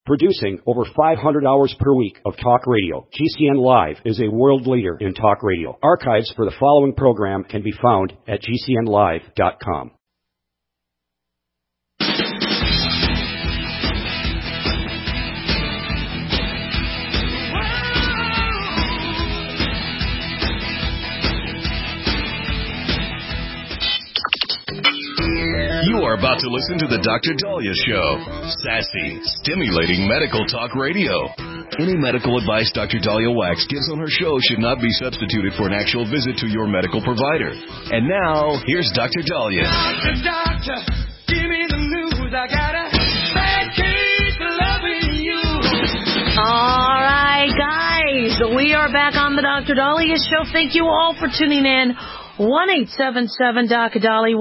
Producing over 500 hours per week of talk radio, GCN Live is a world leader in talk radio. Archives for the following program can be found at GCNlive.com. You are about to listen to the Dr. Daliah Show. Sassy, stimulating medical talk radio. Any medical advice Dr. Daliah Wax gives on her show should not be substituted for an actual visit to your medical provider. And now, here's Dr. Daliah. Doctor, give me the news. I got a bad case of loving you. All right, guys. We are back on the Dr. Daliah Show. Thank you all for tuning in. 1-877-DOC-DALI,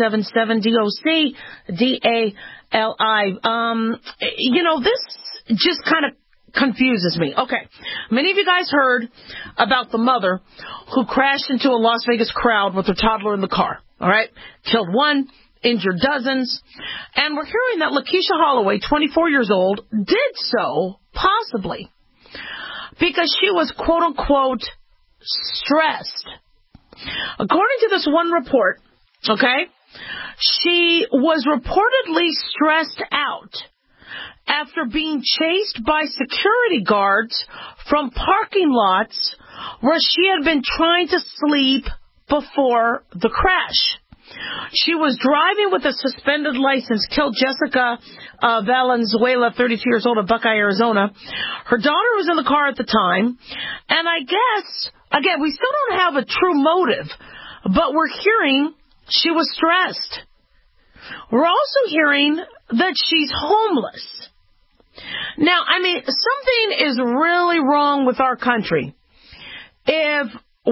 1-877-DOC-DALI. This just kind of confuses me. Okay, many of you guys heard about the mother who crashed into a Las Vegas crowd with her toddler in the car, all right? Killed one, injured dozens. And we're hearing that Lakeisha Holloway, 24 years old, did so possibly because she was, quote-unquote, stressed. According to this one report, okay, she was reportedly stressed out after being chased by security guards from parking lots where she had been trying to sleep before the crash. She was driving with a suspended license, killed Jessica Valenzuela, 32 years old, of Buckeye, Arizona. Her daughter was in the car at the time, and I guess, again, we still don't have a true motive, but we're hearing she was stressed. We're also hearing that she's homeless. Now, something is really wrong with our country. If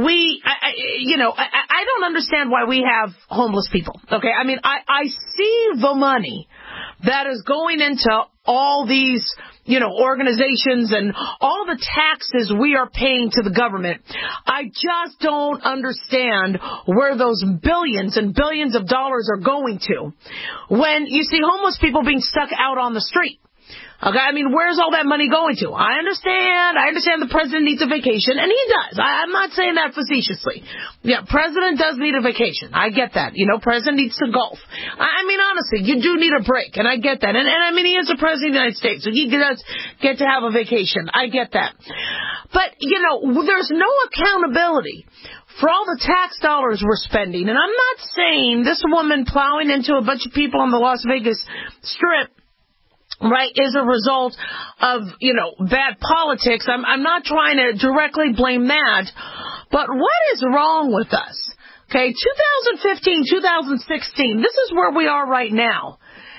I don't understand why we have homeless people. Okay, I see the money that is going into all these, organizations and all the taxes we are paying to the government. I just don't understand where those billions and billions of dollars are going to when you see homeless people being stuck out on the street. Okay, where's all that money going to? I understand the president needs a vacation, and he does. I'm not saying that facetiously. Yeah, president does need a vacation. I get that. President needs to golf. Honestly, you do need a break, and I get that. And he is the president of the United States, so he does get to have a vacation. I get that. But, there's no accountability for all the tax dollars we're spending. And I'm not saying this woman plowing into a bunch of people on the Las Vegas Strip, right, is a result of, bad politics. I'm not trying to directly blame that, but what is wrong with us? Okay, 2015, 2016, this is where we are right now.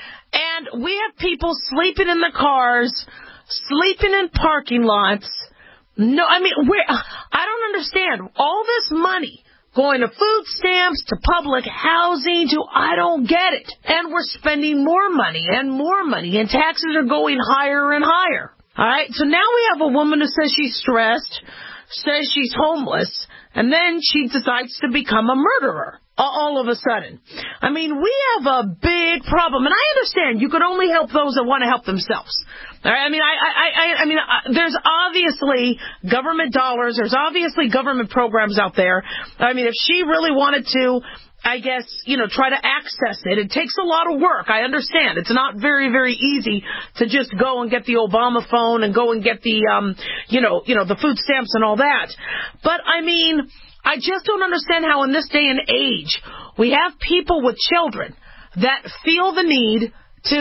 And we have people sleeping in the cars, sleeping in parking lots. No, I don't understand. All this money going to food stamps, to public housing, I don't get it. And we're spending more money, and taxes are going higher and higher. All right, so now we have a woman who says she's stressed, says she's homeless, and then she decides to become a murderer all of a sudden. We have a big problem, and I understand you can only help those that want to help themselves. All right, there's obviously government dollars, there's obviously government programs out there. If she really wanted to, I guess, try to access it, it takes a lot of work. I understand. It's not very, very easy to just go and get the Obama phone and go and get the, the food stamps and all that. But, I just don't understand how in this day and age we have people with children that feel the need to,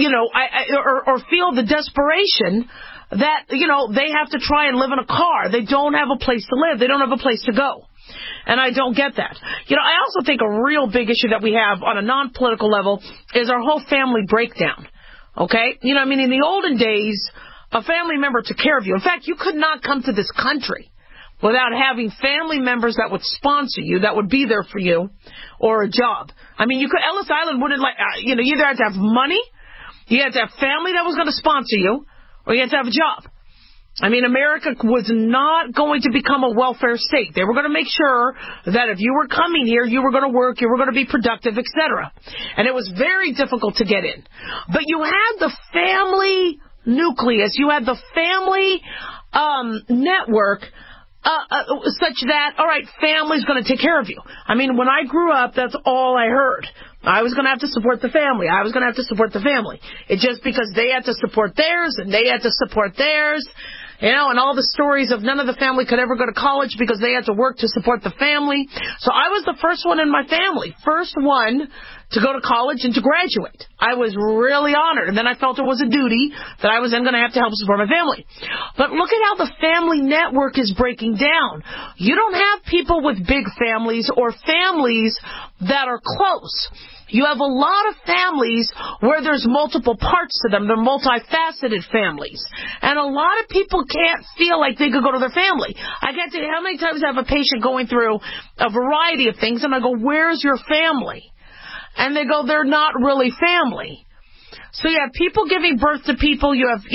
or feel the desperation that, they have to try and live in a car. They don't have a place to live. They don't have a place to go. And I don't get that. I also think a real big issue that we have on a non-political level is our whole family breakdown. Okay? In the olden days, a family member took care of you. In fact, you could not come to this country without having family members that would sponsor you, that would be there for you, or a job. Ellis Island wouldn't you either had to have money, you had to have family that was going to sponsor you, or you had to have a job. America was not going to become a welfare state. They were going to make sure that if you were coming here, you were going to work, you were going to be productive, etc. And it was very difficult to get in. But you had the family nucleus. You had the family network such that, all right, family's going to take care of you. I mean, when I grew up, that's all I heard. I was going to have to support the family. I was going to have to support the family. It's just because they had to support theirs and they had to support theirs. You know, and all the stories of none of the family could ever go to college because they had to work to support the family. So I was the first one in my family, first one to go to college and to graduate. I was really honored, and then I felt it was a duty that I was then going to have to help support my family. But look at how the family network is breaking down. You don't have people with big families or families that are close. You have a lot of families where there's multiple parts to them. They're multifaceted families. And a lot of people can't feel like they could go to their family. I can't tell you how many times I have a patient going through a variety of things, and I go, where's your family? And they go, they're not really family. So you have people giving birth to people. You have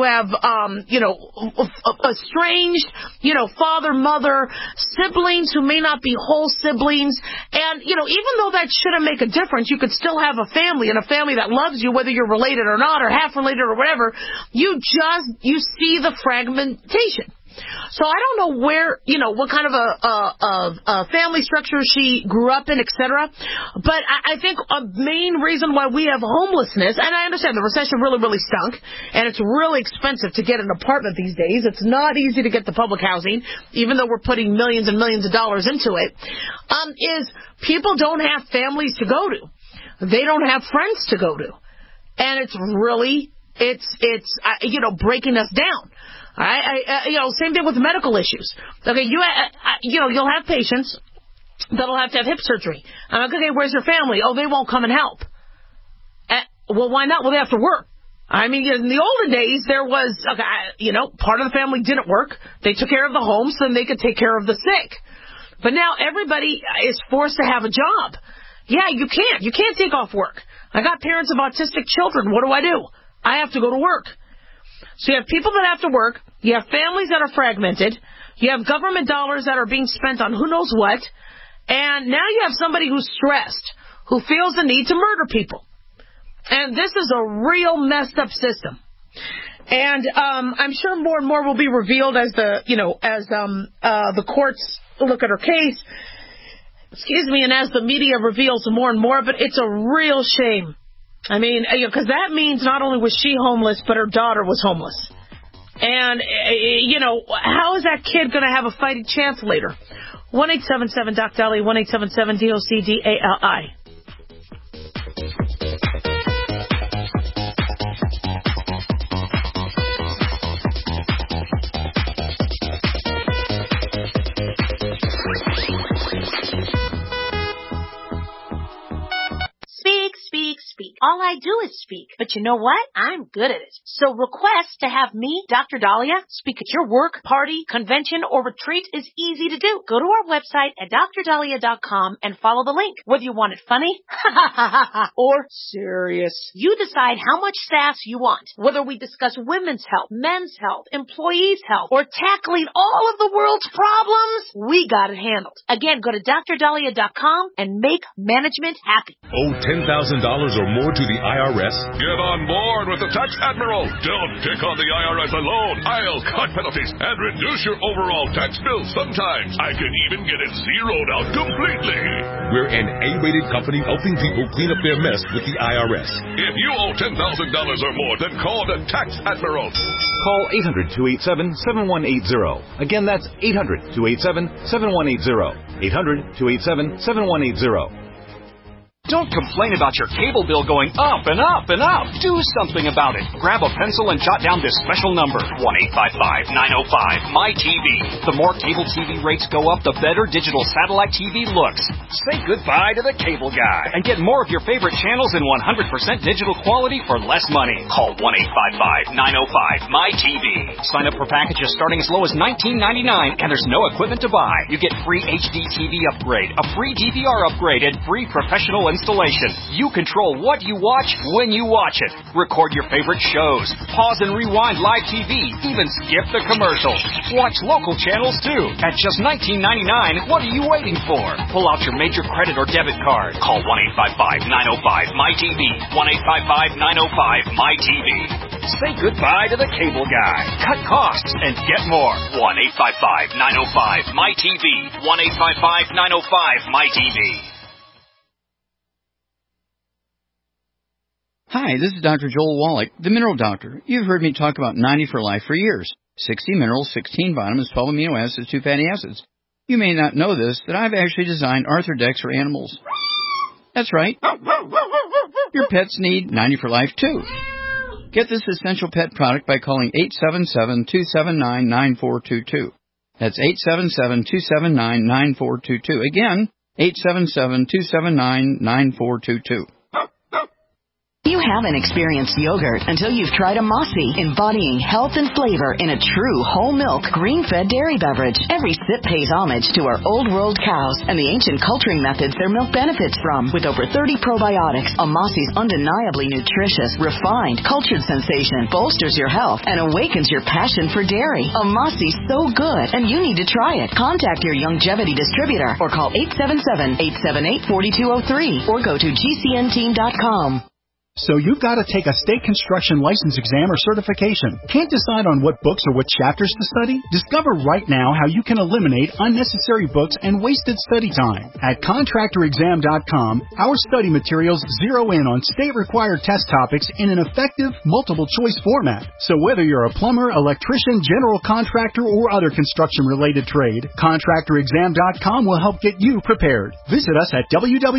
estranged, father, mother, siblings who may not be whole siblings. And, even though that shouldn't make a difference, you could still have a family and a family that loves you, whether you're related or not, or half related or whatever. You see the fragmentation. So I don't know where, what kind of a family structure she grew up in, etc. But I think a main reason why we have homelessness, and I understand the recession really, really stunk, and it's really expensive to get an apartment these days. It's not easy to get the public housing, even though we're putting millions and millions of dollars into it, is people don't have families to go to. They don't have friends to go to. And it's really, breaking us down. Same thing with medical issues. Okay, you'll have patients that'll have to have hip surgery. I'm like, okay, where's your family? Oh, they won't come and help. Well, why not? Well, they have to work. I mean, in the olden days, there was, part of the family didn't work. They took care of the home so then they could take care of the sick. But now everybody is forced to have a job. Yeah, you can't. You can't take off work. I got parents of autistic children. What do? I have to go to work. So you have people that have to work, you have families that are fragmented, you have government dollars that are being spent on who knows what, and now you have somebody who's stressed, who feels the need to murder people. And this is a real messed up system. And I'm sure more and more will be revealed as the courts look at her case, and as the media reveals more and more, but it's a real shame. I mean, because that means not only was she homeless, but her daughter was homeless. And, how is that kid going to have a fighting chance later? 1-877-DOC-DALI, 1-877-DOC-DALI. Speak. All I do is speak. But you know what? I'm good at it. So request to have me, Dr. Dahlia, speak at your work, party, convention, or retreat is easy to do. Go to our website at drdahlia.com and follow the link. Whether you want it funny, or serious, you decide how much sass you want. Whether we discuss women's health, men's health, employees' health, or tackling all of the world's problems, we got it handled. Again, go to drdahlia.com and make management happy. Owe $10,000 or more to the IRS? Get on board with the Tax Admiral. Don't pick on the IRS alone. I'll cut penalties and reduce your overall tax bill. Sometimes I can even get it zeroed out completely. We're an A-rated company helping people clean up their mess with the IRS. If you owe $10,000 or more, then call the Tax Admiral. Call 800-287-7180. Again, that's 800-287-7180. 800-287-7180. Don't complain about your cable bill going up and up and up. Do something about it. Grab a pencil and jot down this special number, 1-855-905-MY-TV. The more cable TV rates go up, the better digital satellite TV looks. Say goodbye to the cable guy and get more of your favorite channels in 100% digital quality for less money. Call 1-855-905-MY-TV. Sign up for packages starting as low as $19.99, and there's no equipment to buy. You get free HD TV upgrade, a free DVR upgrade, and free professional installation. You control what you watch when you watch it. Record your favorite shows. Pause and rewind live TV. Even skip the commercials. Watch local channels too. At just $19.99, what are you waiting for? Pull out your major credit or debit card. Call 1-855-905-MY-TV. 1-855-905-MY-TV. Say goodbye to the cable guy. Cut costs and get more. 1-855-905-MyTV. 1-855-905-MyTV. Hi, this is Dr. Joel Wallach, the Mineral Doctor. You've heard me talk about 90 for Life for years. 60 minerals, 16 vitamins, 12 amino acids, 2 fatty acids. You may not know this, that I've actually designed Arthrodex for animals. That's right. Your pets need 90 for Life, too. Get this essential pet product by calling 877-279-9422. That's 877-279-9422. Again, 877-279-9422. You haven't experienced yogurt until you've tried a Mossy, embodying health and flavor in a true whole milk, green-fed dairy beverage. Every sip pays homage to our old world cows and the ancient culturing methods their milk benefits from. With over 30 probiotics, a Mossy's undeniably nutritious, refined, cultured sensation bolsters your health and awakens your passion for dairy. A Mossy's so good, and you need to try it. Contact your Youngevity distributor or call 877-878-4203 or go to gcnteam.com. So you've got to take a state construction license exam or certification. Can't decide on what books or what chapters to study? Discover right now how you can eliminate unnecessary books and wasted study time. At contractorexam.com, our study materials zero in on state-required test topics in an effective, multiple-choice format. So whether you're a plumber, electrician, general contractor, or other construction-related trade, contractorexam.com will help get you prepared. Visit us at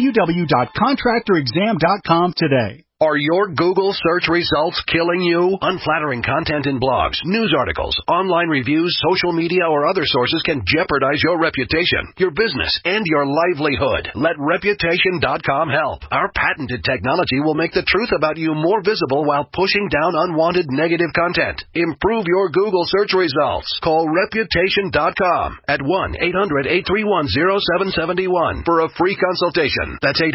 www.contractorexam.com today. Are your Google search results killing you? Unflattering content in blogs, news articles, online reviews, social media, or other sources can jeopardize your reputation, your business, and your livelihood. Let Reputation.com help. Our patented technology will make the truth about you more visible while pushing down unwanted negative content. Improve your Google search results. Call Reputation.com at 1-800-831-0771 for a free consultation. That's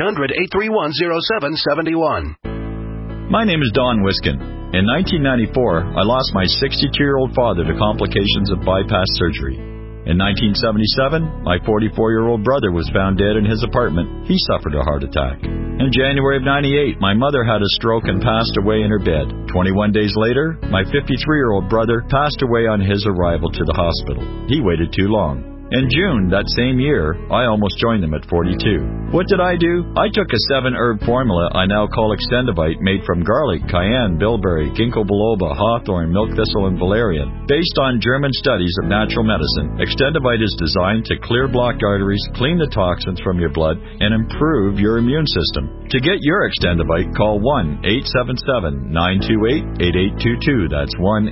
800-831-0771. My name is Don Wiskin. In 1994, I lost my 62-year-old father to complications of bypass surgery. In 1977, my 44-year-old brother was found dead in his apartment. He suffered a heart attack. In January of 98, my mother had a stroke and passed away in her bed. 21 days later, my 53-year-old brother passed away on his arrival to the hospital. He waited too long. In June that same year, I almost joined them at 42. What did I do? I took a 7-herb formula I now call Extendivite, made from garlic, cayenne, bilberry, ginkgo biloba, hawthorn, milk thistle, and valerian. Based on German studies of natural medicine, Extendivite is designed to clear blocked arteries, clean the toxins from your blood, and improve your immune system. To get your Extendivite, call 1-877-928-8822. That's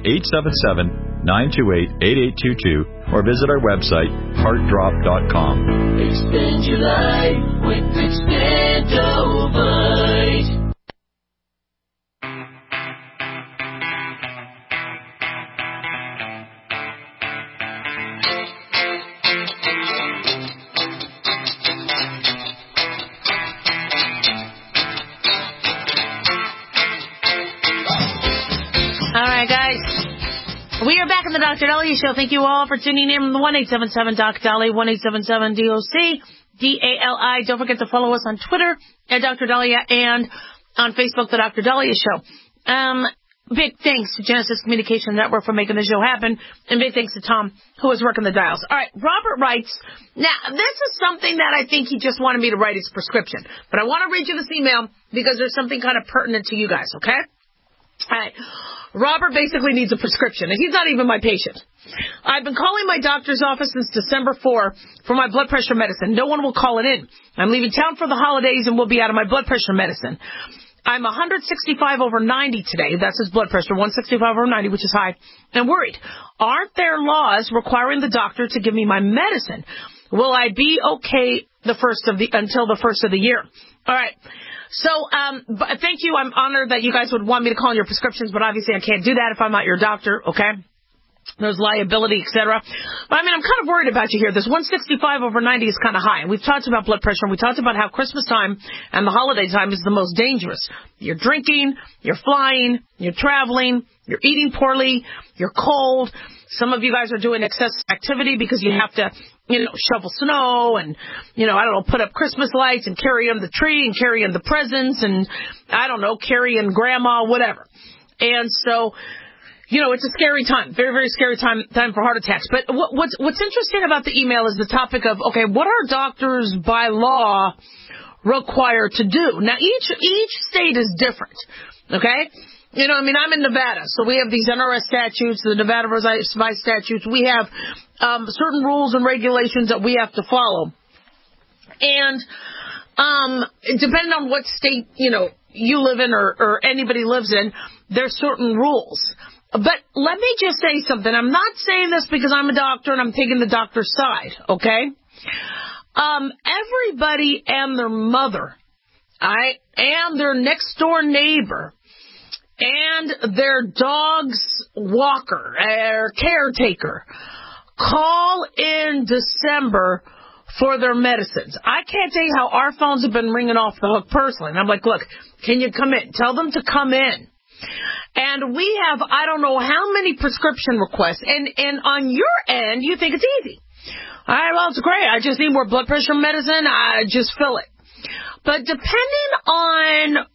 1-877-928-8822. Or visit our website, heartdrop.com. Extend your life with Extendovite. All right, guys. We are back in the Dr. Dahlia Show. Thank you all for tuning in. 1-877-DOC-DALI, 1-877-DOC-DALI. Don't forget to follow us on Twitter at Dr. Dahlia and on Facebook, The Dr. Dahlia Show. Big thanks to Genesis Communication Network for making the show happen, and big thanks to Tom, who is working the dials. All right, Robert writes, now, this is something that I think he just wanted me to write his prescription, but I want to read you this email because there's something kind of pertinent to you guys, okay? All right. Robert basically needs a prescription, and he's not even my patient. I've been calling my doctor's office since December 4 for my blood pressure medicine. No one will call it in. I'm leaving town for the holidays and will be out of my blood pressure medicine. I'm 165/90 today. That's his blood pressure, 165/90, which is high, and worried. Aren't there laws requiring the doctor to give me my medicine? Will I be okay until the first of the year? All right. So, thank you. I'm honored that you guys would want me to call in your prescriptions, but obviously I can't do that if I'm not your doctor, okay? There's liability, etc. But, I'm kind of worried about you here. This 165/90 is kind of high. And we've talked about blood pressure, and we talked about how Christmas time and the holiday time is the most dangerous. You're drinking, you're flying, you're traveling, you're eating poorly, you're cold. Some of you guys are doing excessive activity because you have to, shovel snow and, put up Christmas lights and carry in the tree and carry in the presents and, carry in grandma, whatever. And so, it's a scary time, very, very scary time for heart attacks. But what's interesting about the email is the topic of, okay, what are doctors by law required to do? Now, each state is different, okay? I'm in Nevada, so we have these NRS statutes, the Nevada Revised Statutes. We have certain rules and regulations that we have to follow. And depending on what state, you live in or anybody lives in, there's certain rules. But let me just say something. I'm not saying this because I'm a doctor and I'm taking the doctor's side, okay? Everybody and their mother, and their next door neighbor, and their dog's walker or caretaker call in December for their medicines. I can't tell you how our phones have been ringing off the hook personally. And I'm like, look, can you come in? Tell them to come in. And we have, I don't know how many prescription requests. And on your end, you think it's easy. All right, well, it's great. I just need more blood pressure medicine. I just fill it. But depending on,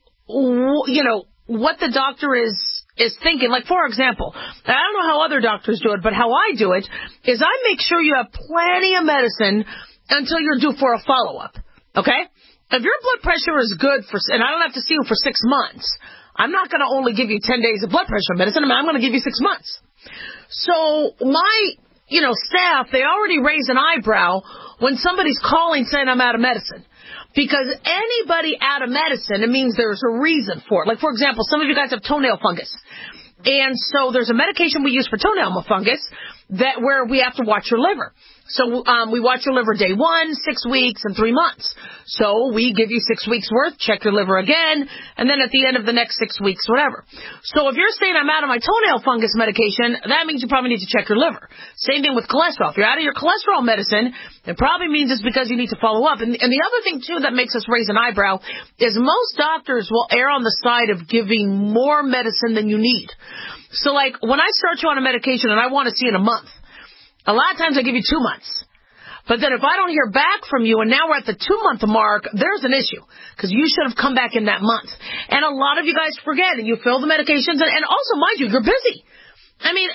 what the doctor is thinking, like, for example, I don't know how other doctors do it, but how I do it is I make sure you have plenty of medicine until you're due for a follow-up, okay? If your blood pressure is good and I don't have to see you for 6 months, I'm not going to only give you 10 days of blood pressure medicine. I'm going to give you 6 months. So my, staff, they already raise an eyebrow when somebody's calling saying I'm out of medicine. Because anybody out of medicine, it means there's a reason for it. Like, for example, some of you guys have toenail fungus. And so there's a medication we use for toenail fungus where we have to watch your liver. So we watch your liver day 1, 6 weeks, and 3 months. So we give you 6 weeks worth, check your liver again, and then at the end of the next 6 weeks, whatever. So if you're saying I'm out of my toenail fungus medication, that means you probably need to check your liver. Same thing with cholesterol. If you're out of your cholesterol medicine, it probably means it's because you need to follow up. And the other thing, too, that makes us raise an eyebrow is most doctors will err on the side of giving more medicine than you need. So, like, when I start you on a medication and I want to see in a month, a lot of times I give you 2 months. But then if I don't hear back from you and now we're at the 2-month mark, there's an issue because you should have come back in that month. And a lot of you guys forget and you fill the medications. And also, mind you, you're busy. I mean,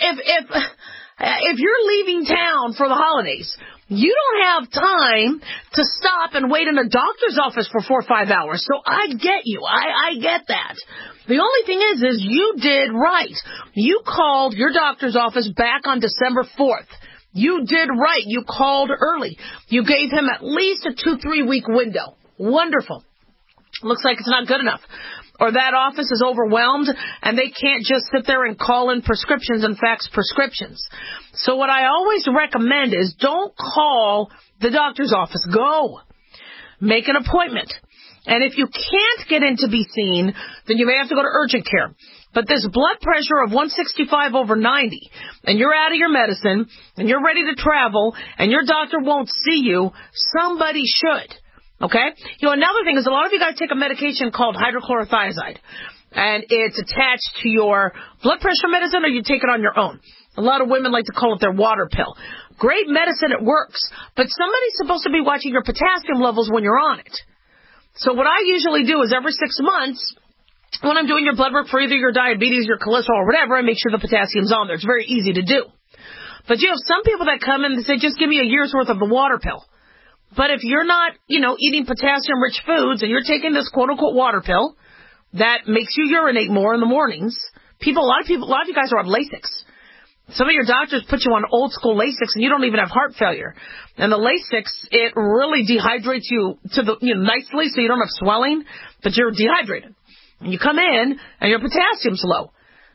if you're leaving town for the holidays, you don't have time to stop and wait in a doctor's office for 4 or 5 hours. So I get you. I get that. The only thing is you did right. You called your doctor's office back on December 4th. You did right. You called early. You gave him at least a 2-3 week window. Wonderful. Looks like it's not good enough. Or that office is overwhelmed and they can't just sit there and call in prescriptions and fax prescriptions. So what I always recommend is don't call the doctor's office. Go. Make an appointment. And if you can't get in to be seen, then you may have to go to urgent care. But this blood pressure of 165/90, and you're out of your medicine, and you're ready to travel, and your doctor won't see you, somebody should. Okay? Another thing is a lot of you guys take a medication called hydrochlorothiazide, and it's attached to your blood pressure medicine, or you take it on your own. A lot of women like to call it their water pill. Great medicine, it works, but somebody's supposed to be watching your potassium levels when you're on it. So what I usually do is every 6 months, when I'm doing your blood work for either your diabetes, your cholesterol, or whatever, I make sure the potassium's on there. It's very easy to do. But you have some people that come in and say, just give me a year's worth of the water pill. But if you're not, eating potassium-rich foods and you're taking this quote-unquote water pill that makes you urinate more in the mornings, a lot of you guys are on Lasix. Some of your doctors put you on old-school Lasix and you don't even have heart failure. And the Lasix, it really dehydrates you nicely so you don't have swelling, but you're dehydrated. And you come in and your potassium's low.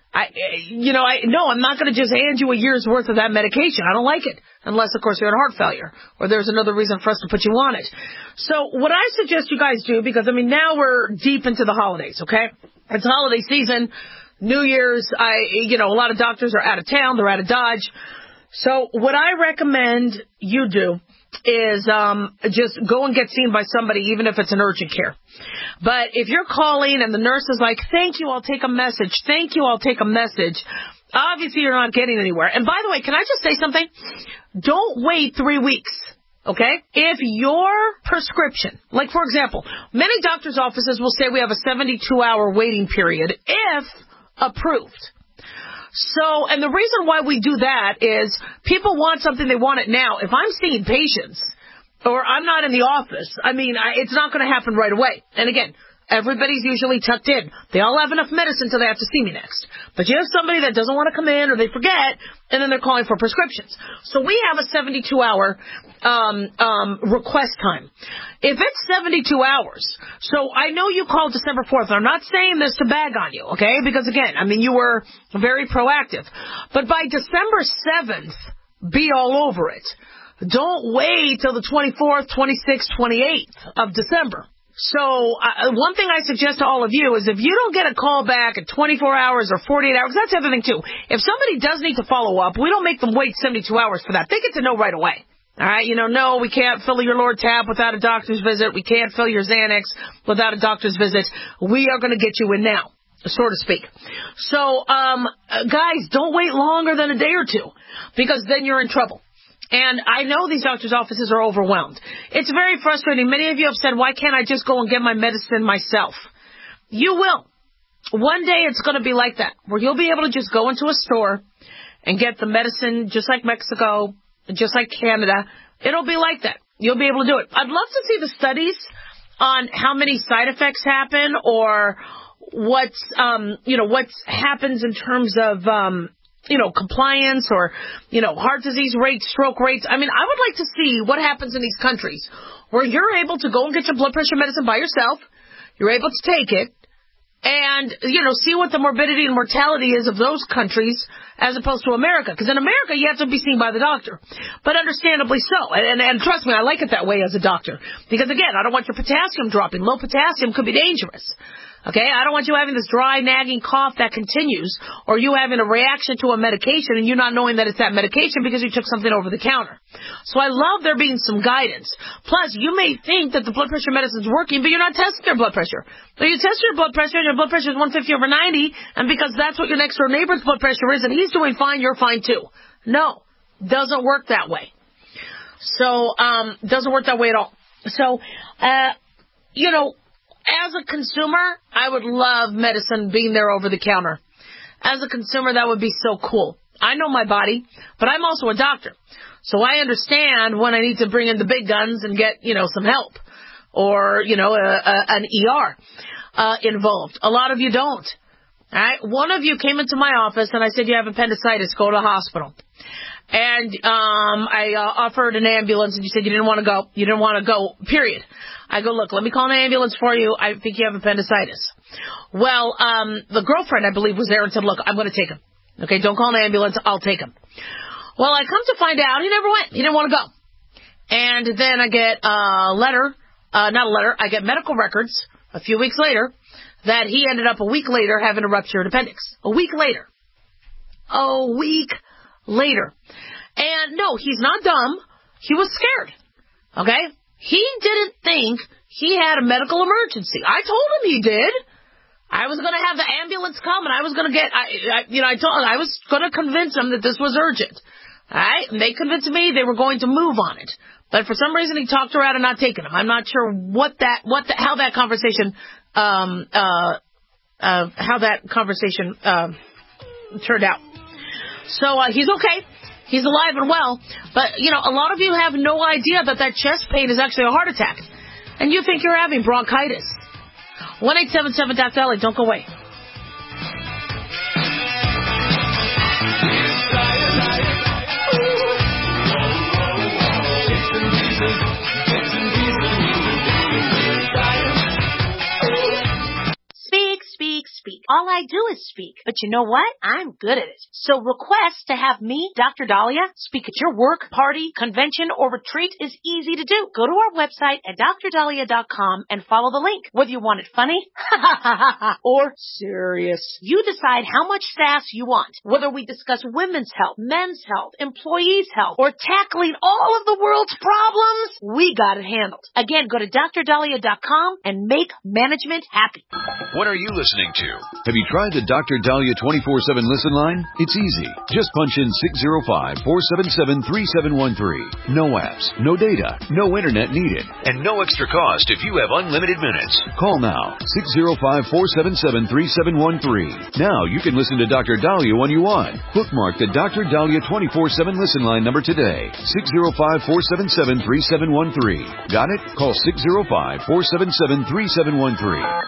I'm not going to just hand you a year's worth of that medication. I don't like it. Unless, of course, you're in heart failure or there's another reason for us to put you on it. So what I suggest you guys do, because, now we're deep into the holidays, okay? It's holiday season, New Year's. A lot of doctors are out of town. They're out of Dodge. So what I recommend you do is just go and get seen by somebody, even if it's an urgent care. But if you're calling and the nurse is like, thank you, I'll take a message. Thank you, I'll take a message. Obviously, you're not getting anywhere. And by the way, can I just say something? Don't wait 3 weeks, okay? If your prescription, like, for example, many doctor's offices will say we have a 72-hour waiting period if approved. So, and the reason why we do that is people want something, they want it now. If I'm seeing patients or I'm not in the office, it's not going to happen right away. And again, everybody's usually tucked in. They all have enough medicine till they have to see me next. But you have somebody that doesn't want to come in or they forget, and then they're calling for prescriptions. So we have a 72-hour request time. If it's 72 hours, so I know you called December 4th. I'm not saying this to bag on you, okay? Because, again, you were very proactive. But by December 7th, be all over it. Don't wait till the 24th, 26th, 28th of December. So one thing I suggest to all of you is if you don't get a call back at 24 hours or 48 hours, that's the other thing, too. If somebody does need to follow up, we don't make them wait 72 hours for that. They get to know right away. All right, no, we can't fill your Lortab without a doctor's visit. We can't fill your Xanax without a doctor's visit. We are going to get you in now, so to speak. So, guys, don't wait longer than a day or two because then you're in trouble. And I know these doctors' offices are overwhelmed. It's very frustrating. Many of you have said, why can't I just go and get my medicine myself? You will. One day it's going to be like that, where you'll be able to just go into a store and get the medicine just like Mexico, just like Canada. It'll be like that. You'll be able to do it. I'd love to see the studies on how many side effects happen or what happens in terms of compliance or, heart disease rates, stroke rates. I would like to see what happens in these countries where you're able to go and get your blood pressure medicine by yourself. You're able to take it and, see what the morbidity and mortality is of those countries as opposed to America. Because in America, you have to be seen by the doctor. But understandably so. And trust me, I like it that way as a doctor. Because, again, I don't want your potassium dropping. Low potassium could be dangerous. Okay, I don't want you having this dry, nagging cough that continues, or you having a reaction to a medication and you not knowing that it's that medication because you took something over the counter. So I love there being some guidance. Plus, you may think that the blood pressure medicine's working, but you're not testing your blood pressure. So you test your blood pressure and your blood pressure is 150/90, and because that's what your next door neighbor's blood pressure is and he's doing fine, you're fine too. No, doesn't work that way. So, doesn't work that way at all. So, as a consumer, I would love medicine being there over the counter. As a consumer, that would be so cool. I know my body, but I'm also a doctor. So I understand when I need to bring in the big guns and get, some help or, an ER involved. A lot of you don't. All right. One of you came into my office and I said, you have appendicitis, go to the hospital. And I offered an ambulance and you said you didn't want to go. You didn't want to go, period. I go, look, let me call an ambulance for you. I think you have appendicitis. Well, the girlfriend, I believe, was there and said, look, I'm going to take him. Okay, don't call an ambulance. I'll take him. Well, I come to find out he never went. He didn't want to go. And then I get I get medical records a few weeks later that he ended up a week later having a ruptured appendix. A week later. And no, he's not dumb. He was scared. Okay? He didn't think he had a medical emergency. I told him he did. I was going to have the ambulance come, and I was going to I was going to convince him that this was urgent. All right? And they convinced me they were going to move on it. But for some reason, he talked her out of not taking him. I'm not sure how that conversation turned out. So he's okay. He's alive and well. But, a lot of you have no idea that chest pain is actually a heart attack. And you think you're having bronchitis. 1-877-DOC-DOLLY. Don't go away. Speak. All I do is speak. But you know what? I'm good at it. So request to have me, Dr. Dahlia, speak at your work, party, convention, or retreat is easy to do. Go to our website at drdahlia.com and follow the link. Whether you want it funny or serious, you decide how much sass you want. Whether we discuss women's health, men's health, employees' health, or tackling all of the world's problems, we got it handled. Again, go to drdahlia.com and make management happy. What are you listening to? Have you tried the Dr. Dahlia 24/7 listen line? It's easy. Just punch in 605-477-3713. No apps, no data, no internet needed, and no extra cost if you have unlimited minutes. Call now, 605-477-3713. Now you can listen to Dr. Dahlia when you want. Bookmark the Dr. Dahlia 24/7 listen line number today, 605-477-3713. Got it? Call 605-477-3713.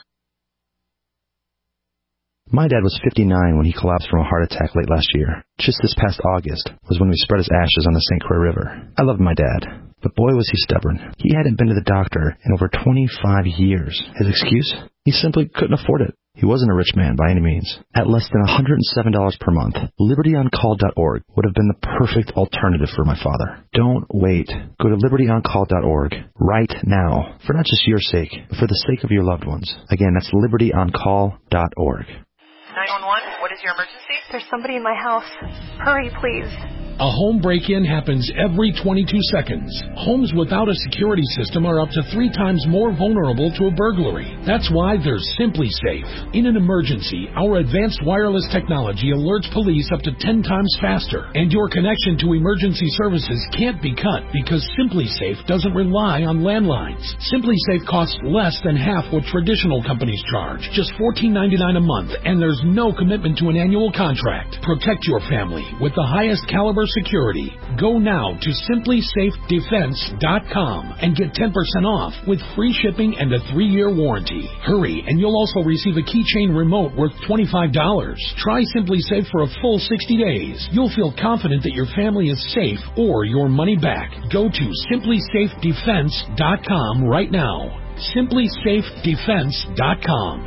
My dad was 59 when he collapsed from a heart attack late last year. Just this past August was when we spread his ashes on the St. Croix River. I loved my dad, but boy was he stubborn. He hadn't been to the doctor in over 25 years. His excuse? He simply couldn't afford it. He wasn't a rich man by any means. At less than $107 per month, LibertyOnCall.org would have been the perfect alternative for my father. Don't wait. Go to LibertyOnCall.org right now, for not just your sake, but for the sake of your loved ones. Again, that's LibertyOnCall.org. 911, what is your emergency? There's somebody in my house. Hurry, please. A home break-in happens every 22 seconds. Homes without a security system are up to 3 times more vulnerable to a burglary. That's why there's SimpliSafe. In an emergency, our advanced wireless technology alerts police up to 10 times faster, and your connection to emergency services can't be cut because SimpliSafe doesn't rely on landlines. SimpliSafe costs less than half what traditional companies charge, just $14.99 a month, and there's no commitment to an annual contract. Protect your family with the highest caliber security. Go now to simplysafedefense.com and get 10% off with free shipping and a 3-year warranty. Hurry, and you'll also receive a keychain remote worth $25. Try SimpliSafe for a full 60 days. You'll feel confident that your family is safe or your money back. Go to simplysafedefense.com right now. simplysafedefense.com.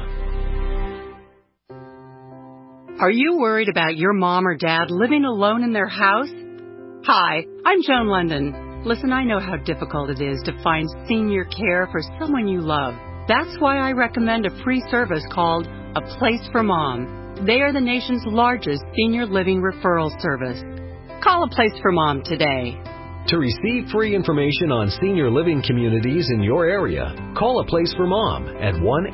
Are you worried about your mom or dad living alone in their house? Hi, I'm Joan London. Listen, I know how difficult it is to find senior care for someone you love. That's why I recommend a free service called A Place for Mom. They are the nation's largest senior living referral service. Call A Place for Mom today. To receive free information on senior living communities in your area, call A Place for Mom at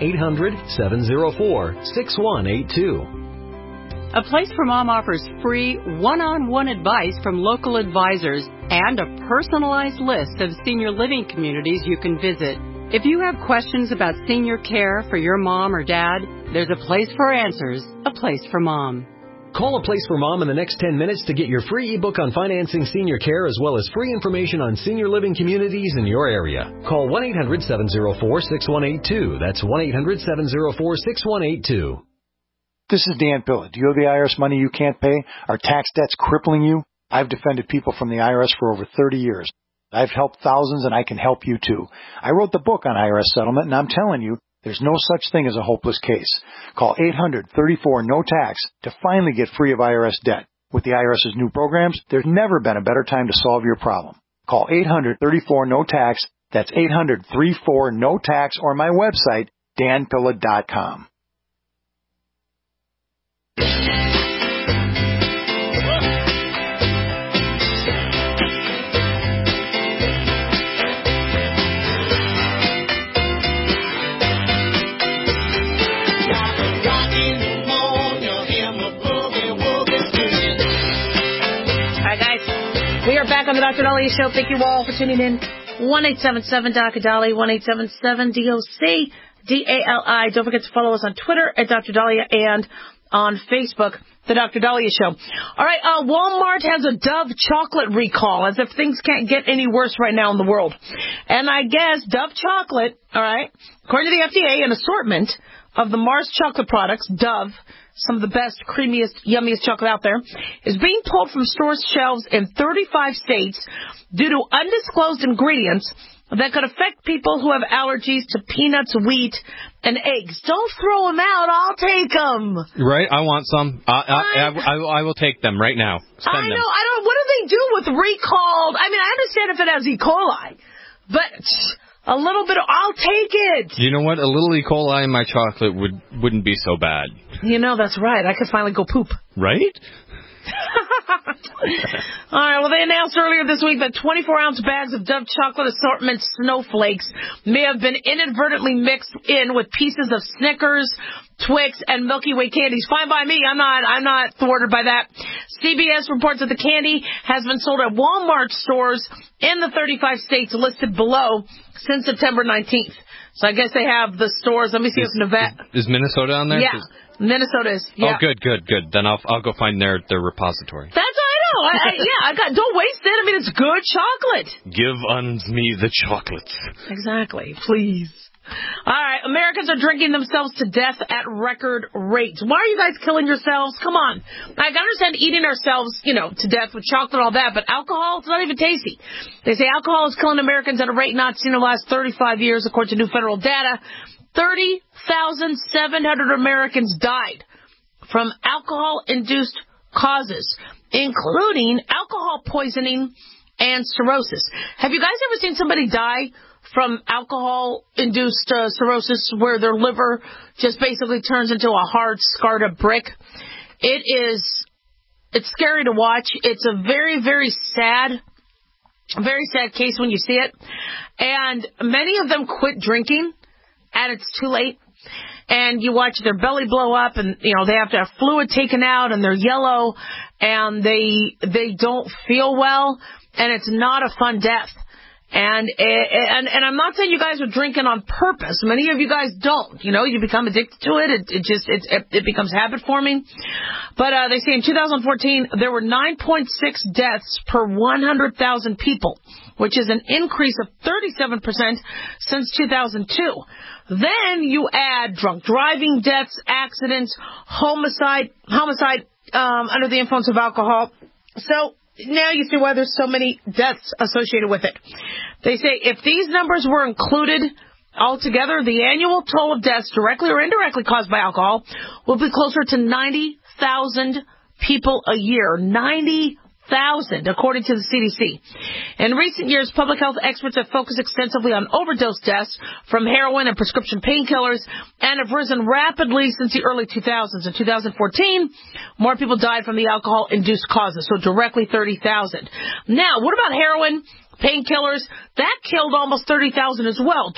1-800-704-6182. A Place for Mom offers free one-on-one advice from local advisors and a personalized list of senior living communities you can visit. If you have questions about senior care for your mom or dad, there's a place for answers, A Place for Mom. Call A Place for Mom in the next 10 minutes to get your free ebook on financing senior care as well as free information on senior living communities in your area. Call 1-800-704-6182. That's 1-800-704-6182. This is Dan Pilla. Do you owe the IRS money you can't pay? Are tax debts crippling you? I've defended people from the IRS for over 30 years. I've helped thousands, and I can help you too. I wrote the book on IRS settlement, and I'm telling you, there's no such thing as a hopeless case. Call 800-34-NO-TAX to finally get free of IRS debt. With the IRS's new programs, there's never been a better time to solve your problem. Call 800-34-NO-TAX. That's 800-34-NO-TAX, or my website, danpilla.com. We are back on the Dr. Dahlia Show. Thank you all for tuning in. 1-877-Dr. Dahlia, 1-877-DOC-DALI. Don't forget to follow us on Twitter at Dr. Dahlia and on Facebook, The Dr. Dahlia Show. All right, Walmart has a Dove chocolate recall, as if things can't get any worse right now in the world. And I guess Dove chocolate, all right, according to the FDA, an assortment of the Mars chocolate products, Dove, some of the best, creamiest, yummiest chocolate out there, is being pulled from store shelves in 35 states due to undisclosed ingredients that could affect people who have allergies to peanuts, wheat, and eggs. Don't throw them out. I'll take them. Right? I want some. I will take them right now. Send them. What do they do with recalled? I mean, I understand if it has E. coli, but a little bit, I'll take it. You know what? A little E. coli in my chocolate wouldn't be so bad. You know, that's right. I could finally go poop. Right? All right, well, they announced earlier this week that 24-ounce bags of Dove chocolate assortment snowflakes may have been inadvertently mixed in with pieces of Snickers, Twix, and Milky Way candies. Fine by me. I'm not thwarted by that. CBS reports that the candy has been sold at Walmart stores in the 35 states listed below since September 19th. So I guess they have the stores. Let me see if Nevada... Is Minnesota on there? Yeah. Minnesota is. Yeah. Oh, good. Then I'll go find their repository. That's what I know. Don't waste it. I mean, it's good chocolate. Give unto me the chocolates. Exactly. Please. All right. Americans are drinking themselves to death at record rates. Why are you guys killing yourselves? Come on. I can understand eating ourselves, to death with chocolate and all that, but alcohol, it's not even tasty. They say alcohol is killing Americans at a rate not seen in the last 35 years, according to new federal data. 30,700 Americans died from alcohol-induced causes, including alcohol poisoning and cirrhosis. Have you guys ever seen somebody die from alcohol-induced cirrhosis where their liver just basically turns into a hard, scarred-up brick? It's scary to watch. It's a very, very sad case when you see it. And many of them quit drinking, and it's too late. And you watch their belly blow up, and they have to have fluid taken out, and they're yellow, and they don't feel well, and it's not a fun death. And I'm not saying you guys are drinking on purpose. Many of you guys don't. You become addicted to it. It becomes habit forming. But they say in 2014 there were 9.6 deaths per 100,000 people, which is an increase of 37% since 2002. Then you add drunk driving deaths, accidents, homicide under the influence of alcohol. So now you see why there's so many deaths associated with it. They say if these numbers were included altogether, the annual toll of deaths directly or indirectly caused by alcohol will be closer to 90,000 people a year. 90,000, according to the CDC. In recent years, public health experts have focused extensively on overdose deaths from heroin and prescription painkillers and have risen rapidly since the early 2000s. In 2014, more people died from the alcohol-induced causes, so directly 30,000. Now, what about heroin, painkillers? That killed almost 30,000 as well,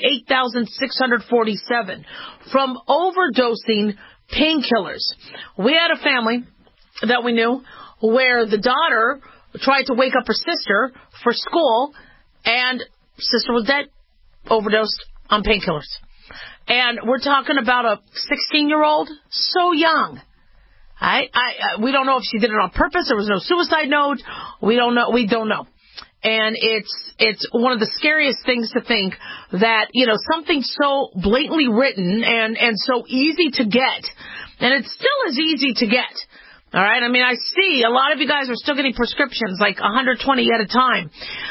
28,647 from overdosing painkillers. We had a family that we knew where the daughter tried to wake up her sister for school, and sister was dead, overdosed on painkillers. And we're talking about a 16-year-old, so young. We don't know if she did it on purpose. There was no suicide note. We don't know. And it's one of the scariest things to think that, something so blatantly written and so easy to get, and it still is easy to get. All right. I mean, I see a lot of you guys are still getting prescriptions, like 120 at a time.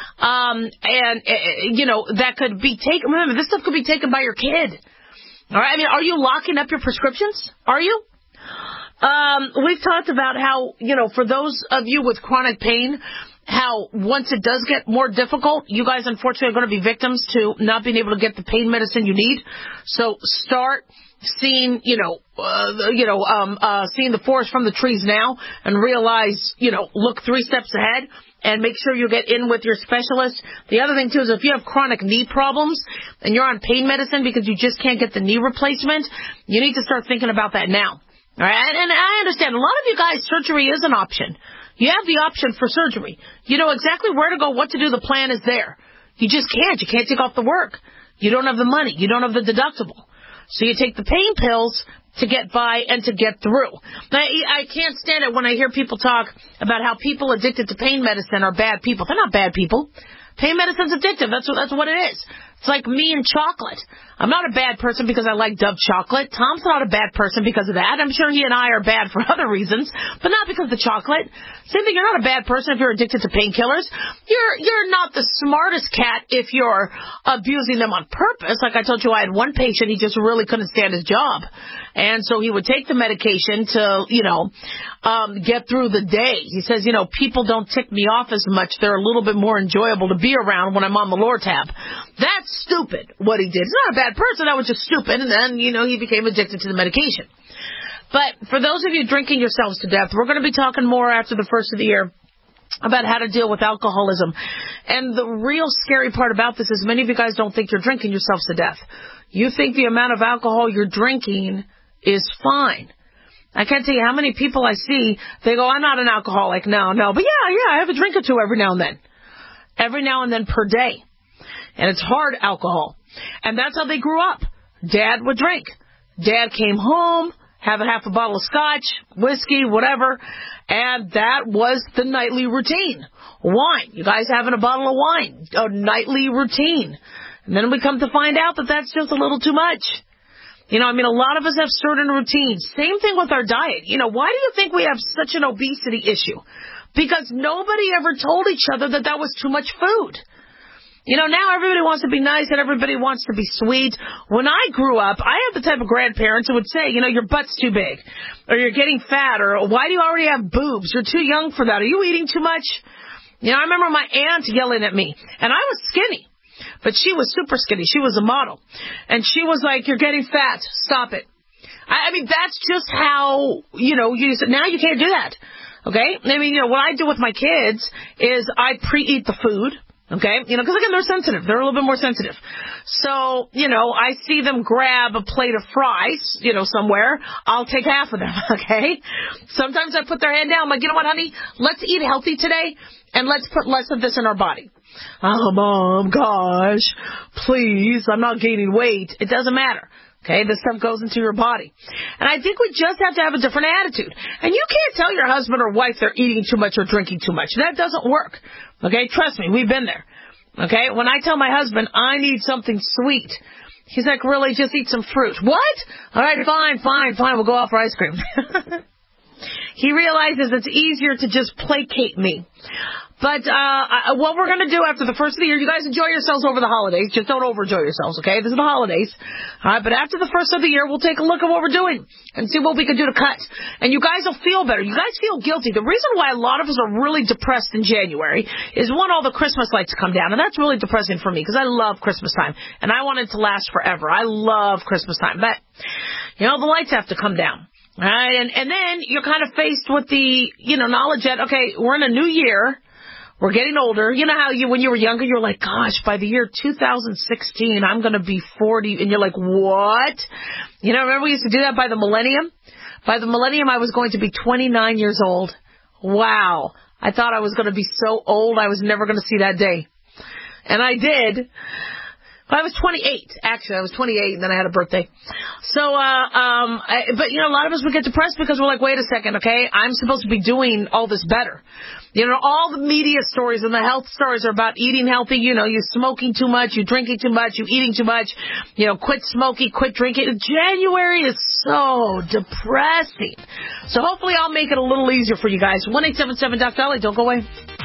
That could be taken. Remember, this stuff could be taken by your kid. All right. I mean, are you locking up your prescriptions? Are you? We've talked about how, for those of you with chronic pain, how once it does get more difficult, you guys unfortunately are going to be victims to not being able to get the pain medicine you need. So start seeing, seeing the forest from the trees now, and realize, look 3 steps ahead and make sure you get in with your specialist. The other thing too is if you have chronic knee problems and you're on pain medicine because you just can't get the knee replacement, you need to start thinking about that now. All right. And I understand a lot of you guys, surgery is an option. You have the option for surgery. You know exactly where to go, what to do. The plan is there. You just can't. You can't take off the work. You don't have the money. You don't have the deductible. So you take the pain pills to get by and to get through. Now, I can't stand it when I hear people talk about how people addicted to pain medicine are bad people. They're not bad people. Pain medicine's addictive. That's what it is. It's like me and chocolate. I'm not a bad person because I like Dove chocolate. Tom's not a bad person because of that. I'm sure he and I are bad for other reasons, but not because of the chocolate. Same thing, you're not a bad person if you're addicted to painkillers. You're not the smartest cat if you're abusing them on purpose. Like I told you, I had one patient, he just really couldn't stand his job. And so he would take the medication to, get through the day. He says, people don't tick me off as much. They're a little bit more enjoyable to be around when I'm on the Lortab. That's stupid, what he did. He's not a bad person. That was just stupid. And then, he became addicted to the medication. But for those of you drinking yourselves to death, we're going to be talking more after the first of the year about how to deal with alcoholism. And the real scary part about this is many of you guys don't think you're drinking yourselves to death. You think the amount of alcohol you're drinking is fine. I can't tell you how many people I see, they go, I'm not an alcoholic. No. But yeah, I have a drink or two every now and then. Every now and then per day. And it's hard alcohol. And that's how they grew up. Dad would drink. Dad came home, have a half a bottle of scotch, whiskey, whatever, and that was the nightly routine. Wine. You guys having a bottle of wine. A nightly routine. And then we come to find out that that's just a little too much. A lot of us have certain routines. Same thing with our diet. Why do you think we have such an obesity issue? Because nobody ever told each other that that was too much food. Now everybody wants to be nice and everybody wants to be sweet. When I grew up, I had the type of grandparents who would say, your butt's too big, or you're getting fat, or why do you already have boobs? You're too young for that. Are you eating too much? I remember my aunt yelling at me, and I was skinny. But she was super skinny. She was a model. And she was like, you're getting fat. Stop it. That's just how, now you can't do that. Okay? What I do with my kids is I preheat the food. Okay? Because again, they're sensitive. They're a little bit more sensitive. So, I see them grab a plate of fries, somewhere. I'll take half of them. Okay? Sometimes I put their hand down. I'm like, you know what, honey? Let's eat healthy today and let's put less of this in our body. Oh, Mom, gosh, please, I'm not gaining weight. It doesn't matter. Okay, this stuff goes into your body. And I think we just have to have a different attitude. And you can't tell your husband or wife they're eating too much or drinking too much. That doesn't work. Okay, trust me, we've been there. Okay, when I tell my husband I need something sweet, he's like, really, just eat some fruit. What? All right, fine, we'll go out for ice cream. He realizes it's easier to just placate me. But what we're going to do after the first of the year, you guys enjoy yourselves over the holidays. Just don't overenjoy yourselves, okay? This is the holidays. All right, but after the first of the year, we'll take a look at what we're doing and see what we can do to cut. And you guys will feel better. You guys feel guilty. The reason why a lot of us are really depressed in January is, one, all the Christmas lights come down. And that's really depressing for me because I love Christmas time. And I want it to last forever. I love Christmas time. But, the lights have to come down. All right, and then you're kind of faced with the, knowledge that, okay, we're in a new year. We're getting older. You know how when you were younger, you were like, gosh, by the year 2016, I'm going to be 40. And you're like, what? Remember we used to do that by the millennium? By the millennium, I was going to be 29 years old. Wow. I thought I was going to be so old, I was never going to see that day. And I did. I was 28, actually. I was 28, and then I had a birthday. So, but a lot of us would get depressed because we're like, wait a second, okay? I'm supposed to be doing all this better. All the media stories and the health stories are about eating healthy. You're smoking too much, you're drinking too much, you're eating too much. Quit smoking, quit drinking. January is so depressing. So hopefully I'll make it a little easier for you guys. 1-877-Doc-Dolly. Don't go away.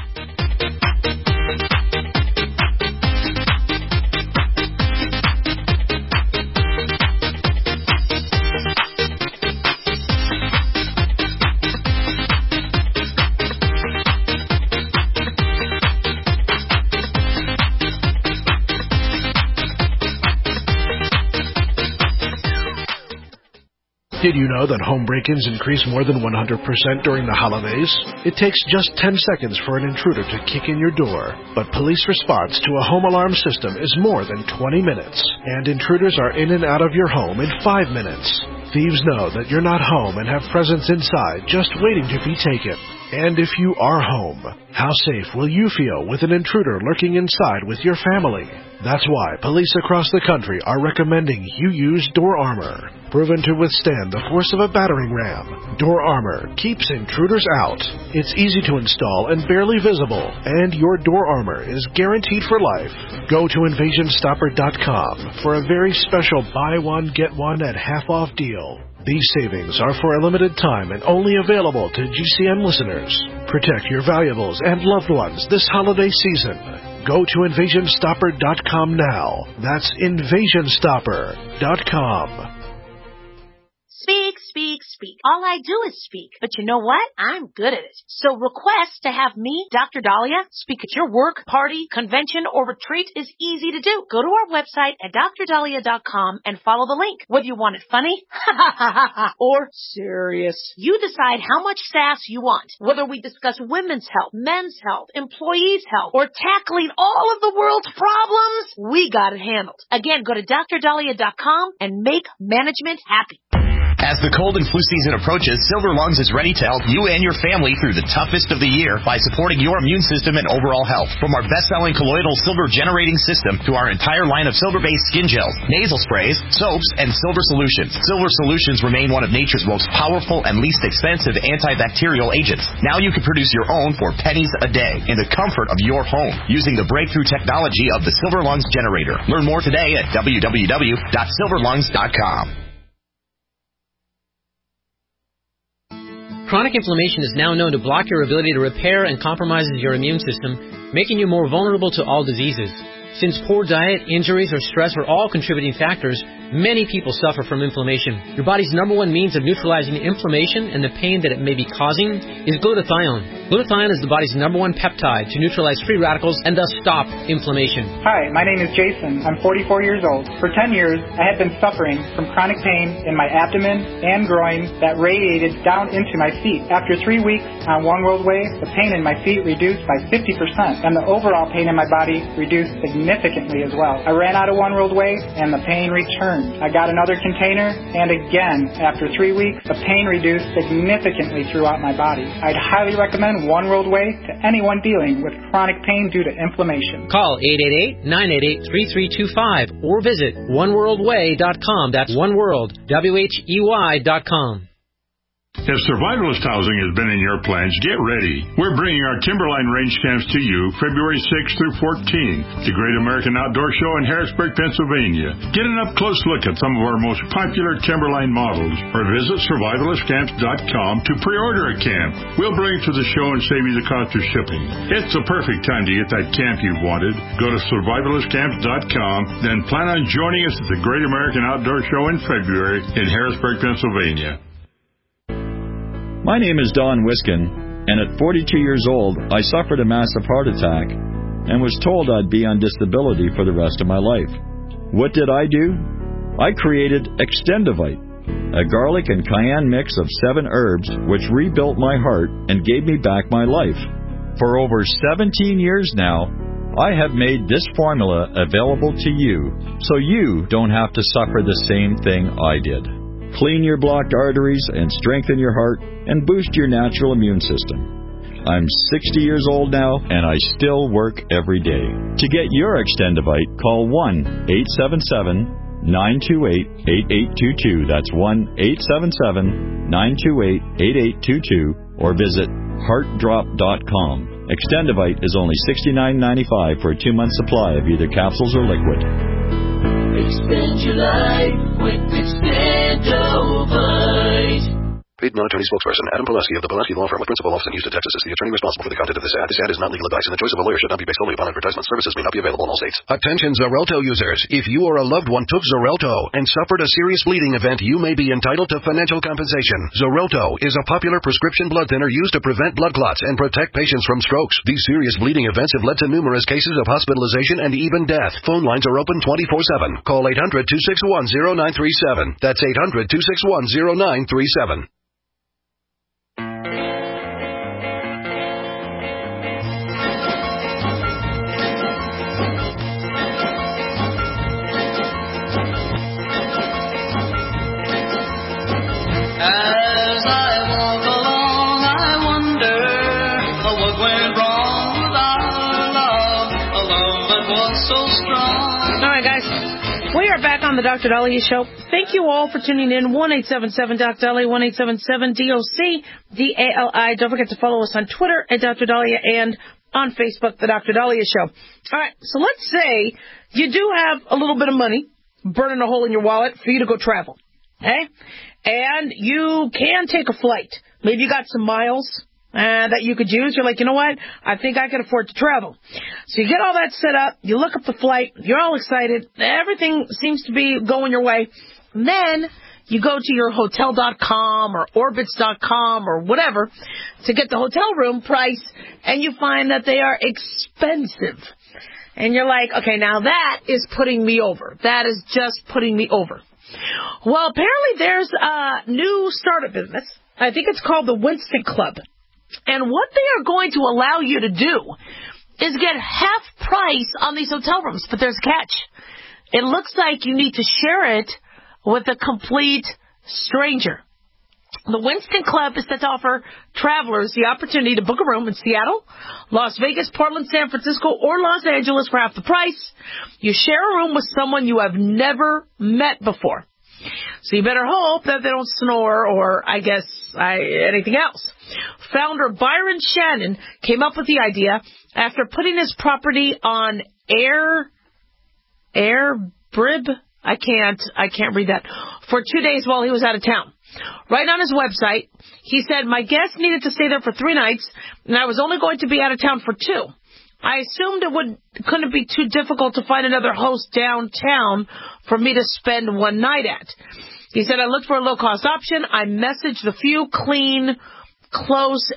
Did you know that home break-ins increase more than 100% during the holidays? It takes just 10 seconds for an intruder to kick in your door. But police response to a home alarm system is more than 20 minutes. And intruders are in and out of your home in 5 minutes. Thieves know that you're not home and have presents inside just waiting to be taken. And if you are home, how safe will you feel with an intruder lurking inside with your family? That's why police across the country are recommending you use Door Armor. Proven to withstand the force of a battering ram, Door Armor keeps intruders out. It's easy to install and barely visible, and your Door Armor is guaranteed for life. Go to InvasionStopper.com for a very special buy one, get one at half off deal. These savings are for a limited time and only available to GCN listeners. Protect your valuables and loved ones this holiday season. Go to InvasionStopper.com now. That's InvasionStopper.com. Speak. All I do is speak. But you know what? I'm good at it. So request to have me, Dr. Dahlia, speak at your work, party, convention, or retreat is easy to do. Go to our website at drdahlia.com and follow the link. Whether you want it funny or serious, you decide how much sass you want. Whether we discuss women's health, men's health, employees' health, or tackling all of the world's problems, we got it handled. Again, go to drdahlia.com and make management happy. As the cold and flu season approaches, Silver Lungs is ready to help you and your family through the toughest of the year by supporting your immune system and overall health. From our best-selling colloidal silver generating system to our entire line of silver-based skin gels, nasal sprays, soaps, and silver solutions. Silver solutions remain one of nature's most powerful and least expensive antibacterial agents. Now you can produce your own for pennies a day in the comfort of your home using the breakthrough technology of the Silver Lungs generator. Learn more today at www.silverlungs.com. Chronic inflammation is now known to block your ability to repair and compromises your immune system, making you more vulnerable to all diseases. Since poor diet, injuries, or stress are all contributing factors, many people suffer from inflammation. Your body's number one means of neutralizing inflammation and the pain that it may be causing is glutathione. Glutathione is the body's number one peptide to neutralize free radicals and thus stop inflammation. Hi, my name is Jason. I'm 44 years old. For 10 years, I had been suffering from chronic pain in my abdomen and groin that radiated down into my feet. After 3 weeks on One World Way, the pain in my feet reduced by 50%, and the overall pain in my body reduced significantly as well. I ran out of One World Way, and the pain returned. I got another container, and again, after 3 weeks, the pain reduced significantly throughout my body. I'd highly recommend One World Way to anyone dealing with chronic pain due to inflammation. Call 888-988-3325 or visit oneworldway.com. That's oneworld, WHEY.com. If Survivalist Housing has been in your plans, get ready. We're bringing our Timberline Range Camps to you February 6th through 14th, the Great American Outdoor Show in Harrisburg, Pennsylvania. Get an up-close look at some of our most popular Timberline models, or visit survivalistcamps.com to pre-order a camp. We'll bring it to the show and save you the cost of shipping. It's the perfect time to get that camp you've wanted. Go to survivalistcamps.com, then plan on joining us at the Great American Outdoor Show in February in Harrisburg, Pennsylvania. My name is Don Wiskin, and at 42 years old, I suffered a massive heart attack and was told I'd be on disability for the rest of my life. What did I do? I created Extendivite, a garlic and cayenne mix of 7 herbs which rebuilt my heart and gave me back my life. For over 17 years now, I have made this formula available to you, so you don't have to suffer the same thing I did. Clean your blocked arteries and strengthen your heart and boost your natural immune system. I'm 60 years old now, and I still work every day. To get your Extendivite, call 1-877-928-8822. That's 1-877-928-8822, or visit heartdrop.com. Extendivite is only $69.95 for a 2-month supply of either capsules or liquid. Extend your life with Extendivite. Paid non-attorney spokesperson Adam Pulaski of the Pulaski Law Firm with principal office in Houston, Texas is the attorney responsible for the content of this ad. This ad is not legal advice, and the choice of a lawyer should not be based solely upon advertisement. Services may not be available in all states. Attention Xarelto users. If you or a loved one took Xarelto and suffered a serious bleeding event, you may be entitled to financial compensation. Xarelto is a popular prescription blood thinner used to prevent blood clots and protect patients from strokes. These serious bleeding events have led to numerous cases of hospitalization and even death. Phone lines are open 24/7. Call 800-261-0937. That's 800-261-0937. As I walk along, I wonder what went wrong with our love, a love that was so strong. All right, guys. We are back on the Dr. Dahlia Show. Thank you all for tuning in. 1-877-DOC-DALIA, 1-877-DOC-DALI. Don't forget to follow us on Twitter at Dr. Dahlia and on Facebook, the Dr. Dahlia Show. All right, so let's say you do have a little bit of money burning a hole in your wallet for you to go travel. Okay? And you can take a flight. Maybe you got some miles that you could use. You're like, you know what? I think I can afford to travel. So you get all that set up. You look up the flight. You're all excited. Everything seems to be going your way. And then you go to your hotel.com or orbitz.com or whatever to get the hotel room price, and you find that they are expensive. And you're like, okay, now that is putting me over. That is just putting me over. Well, apparently there's a new startup business. I think it's called the Winston Club. And what they are going to allow you to do is get half price on these hotel rooms. But there's a catch. It looks like you need to share it with a complete stranger. The Winston Club is set to offer travelers the opportunity to book a room in Seattle, Las Vegas, Portland, San Francisco, or Los Angeles for half the price. You share a room with someone you have never met before. So you better hope that they don't snore or, anything else. Founder Byron Shannon came up with the idea after putting his property on Airbrib. I can't read that. For 2 days while he was out of town. Right on his website, he said, my guests needed to stay there for 3 nights, and I was only going to be out of town for 2. I assumed couldn't be too difficult to find another host downtown for me to spend one night at. He said, I looked for a low-cost option. I messaged the few clean, close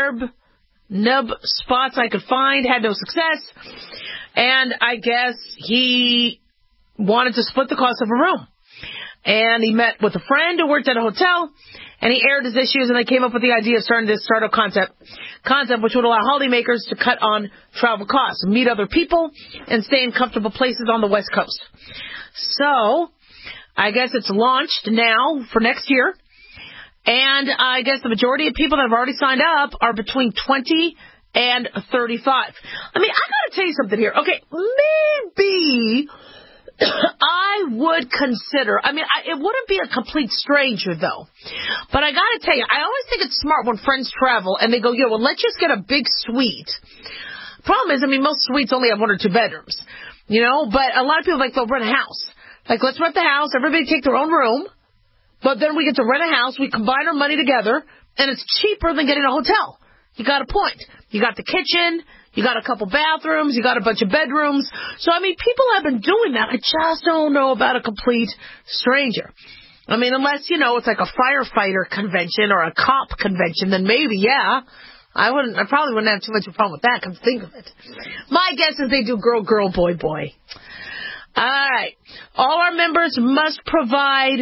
Airbnb spots I could find, had no success, and I guess he wanted to split the cost of a room. And he met with a friend who worked at a hotel, and he aired his issues, and they came up with the idea of starting this startup concept which would allow holidaymakers to cut on travel costs, meet other people, and stay in comfortable places on the West Coast. So, I guess it's launched now for next year, and I guess the majority of people that have already signed up are between 20 and 35. I mean, I gotta tell you something here. Okay, maybe I would consider, it wouldn't be a complete stranger, though. But I got to tell you, I always think it's smart when friends travel and they go, let's just get a big suite. Problem is, most suites only have 1 or 2 bedrooms, but a lot of people, they'll rent a house. Let's rent the house, everybody take their own room, but then we get to rent a house, we combine our money together, and it's cheaper than getting a hotel. You got a point. You got the kitchen, you got a couple bathrooms, you got a bunch of bedrooms. So, people have been doing that. I just don't know about a complete stranger. Unless, it's like a firefighter convention or a cop convention, then maybe, yeah. I probably wouldn't have too much of a problem with that, come to think of it. My guess is they do girl, girl, boy, boy. All right. All our members must provide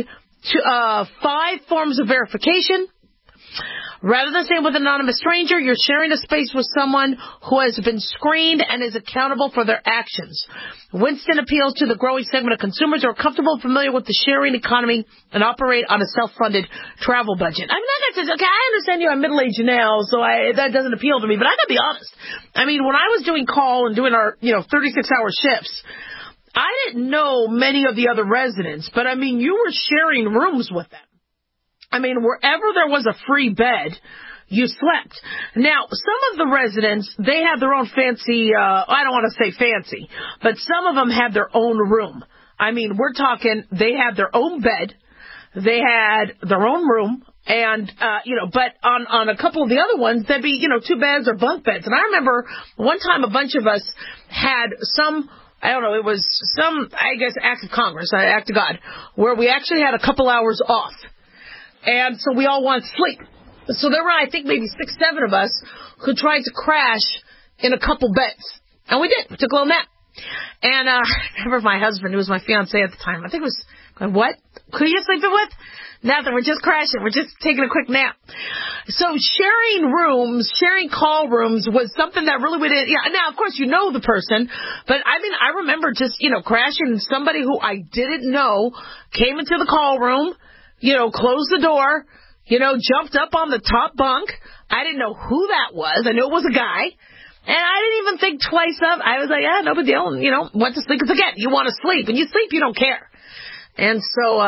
5 forms of verification. Rather than staying with an anonymous stranger, you're sharing a space with someone who has been screened and is accountable for their actions. Winston appeals to the growing segment of consumers who are comfortable and familiar with the sharing economy and operate on a self-funded travel budget. That says, okay, I understand I'm middle-aged now, so that doesn't appeal to me, but I gotta be honest. When I was doing call and doing our, 36-hour shifts, I didn't know many of the other residents, but you were sharing rooms with them. Wherever there was a free bed, you slept. Now, some of the residents, they had their own fancy, I don't want to say fancy, but some of them had their own room. We're talking, they had their own bed, they had their own room, and, but on a couple of the other ones, there'd be, 2 beds or bunk beds. And I remember one time a bunch of us had some, it was some, act of Congress, act of God, where we actually had a couple hours off. And so we all wanted to sleep. So there were, I think, maybe 6, 7 of us who tried to crash in a couple beds. And we did. We took a little nap. And I remember my husband, who was my fiancé at the time, I think was going, what? Who are you sleeping with? Nothing. We're just crashing. We're just taking a quick nap. So sharing rooms, sharing call rooms was something that really we did. Yeah. Now, of course, the person. But, I remember just, crashing. Somebody who I didn't know came into the call room, closed the door, jumped up on the top bunk. I didn't know who that was. I knew it was a guy. And I didn't even think twice of it. I was like, no big deal. And, went to sleep. Because again, you want to sleep. And you sleep, you don't care. And so,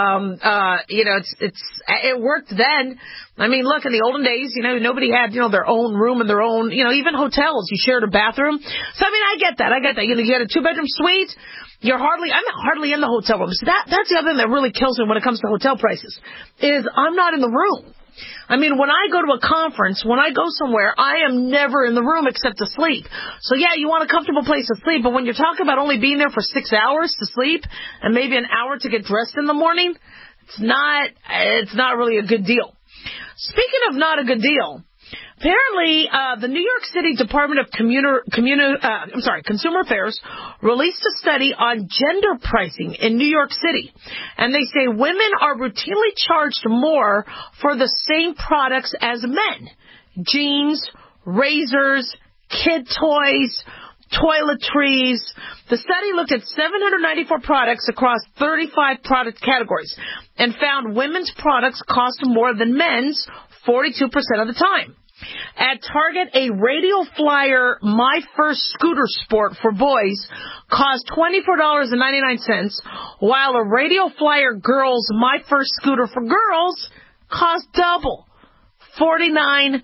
it worked then. Look, in the olden days, nobody had, their own room and their own, even hotels, you shared a bathroom. So, I get that. You had a 2-bedroom suite. I'm hardly in the hotel room. So that's the other thing that really kills me when it comes to hotel prices, is I'm not in the room. When I go to a conference, when I go somewhere, I am never in the room except to sleep. So yeah, you want a comfortable place to sleep, but when you're talking about only being there for 6 hours to sleep and maybe an hour to get dressed in the morning, it's not really a good deal. Speaking of not a good deal, apparently, the New York City Department of Consumer Affairs released a study on gender pricing in New York City. And they say women are routinely charged more for the same products as men. Jeans, razors, kid toys, toiletries. The study looked at 794 products across 35 product categories and found women's products cost more than men's 42% of the time. At Target, a Radial Flyer My First Scooter Sport for boys cost $24.99, while a Radial Flyer Girls My First Scooter for girls cost double, $49.99.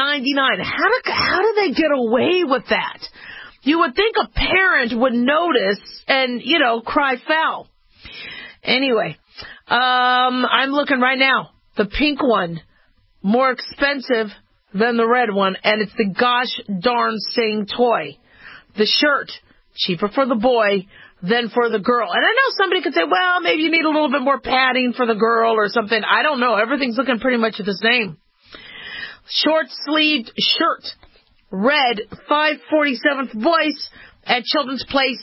How do they get away with that? You would think a parent would notice and, cry foul. Anyway, I'm looking right now. The pink one, more expensive than the red one, and it's the gosh darn same toy. The shirt, cheaper for the boy than for the girl. And I know somebody could say, well, maybe you need a little bit more padding for the girl or something. I don't know. Everything's looking pretty much the same. Short-sleeved shirt, red, 547 for boys. At Children's Place,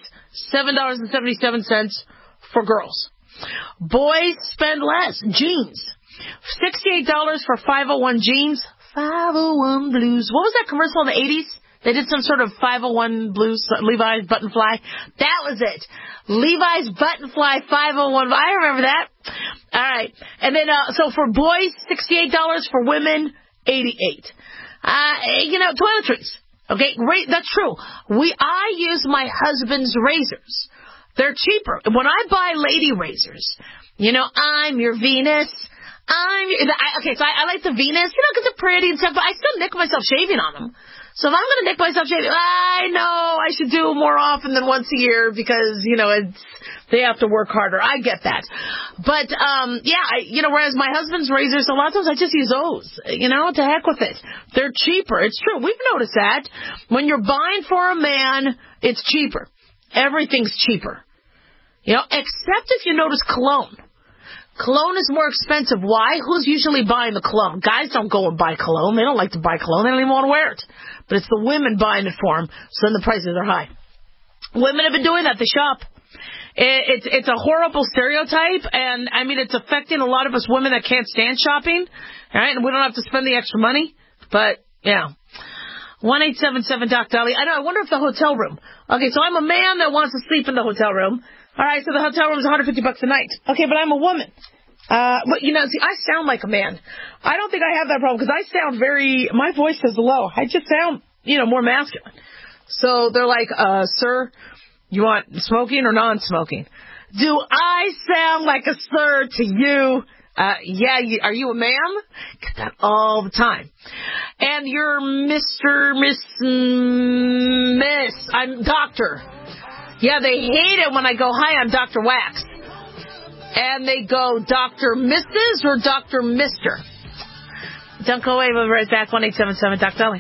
$7.77 for girls. Boys spend less. Jeans, $68 for 501 jeans. 501 Blues. What was that commercial in the 80s? They did some sort of 501 Blues, Levi's Button Fly. That was it. Levi's Button Fly 501. I remember that. All right. And then, so for boys, $68. For women, $88. Toiletries. Okay, great. That's true. I use my husband's razors. They're cheaper. When I buy lady razors, I'm your Venus. So I like the Venus, because they're pretty and stuff, but I still nick myself shaving on them. So if I'm going to nick myself shaving, I know I should do more often than once a year because, they have to work harder. I get that. But, whereas my husband's razors, a lot of times I just use those, to heck with it. They're cheaper. It's true. We've noticed that. When you're buying for a man, it's cheaper. Everything's cheaper. Except if you notice cologne. Cologne is more expensive. Why? Who's usually buying the cologne? Guys don't go and buy cologne. They don't like to buy cologne. They don't even want to wear it. But it's the women buying it for them, so then the prices are high. Women have been doing that. They shop. It's a horrible stereotype, and, it's affecting a lot of us women that can't stand shopping, all right? And we don't have to spend the extra money, but, yeah. 1-877-DOC-DOLLY. I wonder if the hotel room. Okay, so I'm a man that wants to sleep in the hotel room. All right, so the hotel room is $150 a night. Okay, but I'm a woman. But, I sound like a man. I don't think I have that problem because I sound my voice is low. I just sound, more masculine. So they're like, sir, you want smoking or non-smoking? Do I sound like a sir to you? Yeah, are you a ma'am? Get that all the time. And you're Mr., Miss, I'm doctor. Yeah, they hate it when I go, hi, I'm Dr. Wax. And they go, Dr. Mrs. or Dr. Mr.? Don't go away. We'll be right back. 1-877-DOC-DOLLY.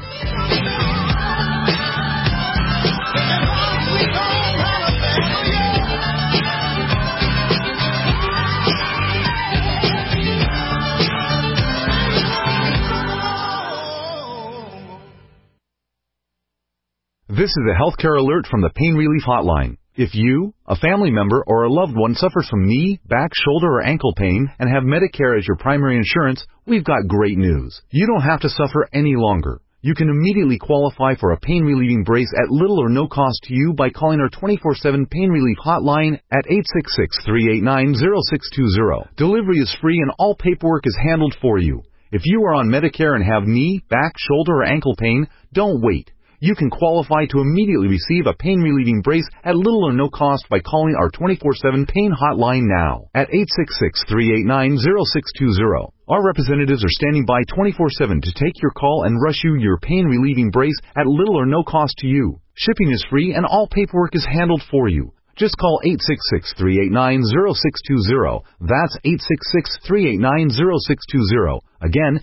This is a healthcare alert from the Pain Relief Hotline. If you, a family member, or a loved one suffers from knee, back, shoulder, or ankle pain and have Medicare as your primary insurance, we've got great news. You don't have to suffer any longer. You can immediately qualify for a pain-relieving brace at little or no cost to you by calling our 24/7 Pain Relief Hotline at 866-389-0620. Delivery is free and all paperwork is handled for you. If you are on Medicare and have knee, back, shoulder, or ankle pain, don't wait. You can qualify to immediately receive a pain-relieving brace at little or no cost by calling our 24/7 Pain Hotline now at 866-389-0620. Our representatives are standing by 24/7 to take your call and rush you your pain-relieving brace at little or no cost to you. Shipping is free and all paperwork is handled for you. Just call 866-389-0620. That's 866-389-0620. Again,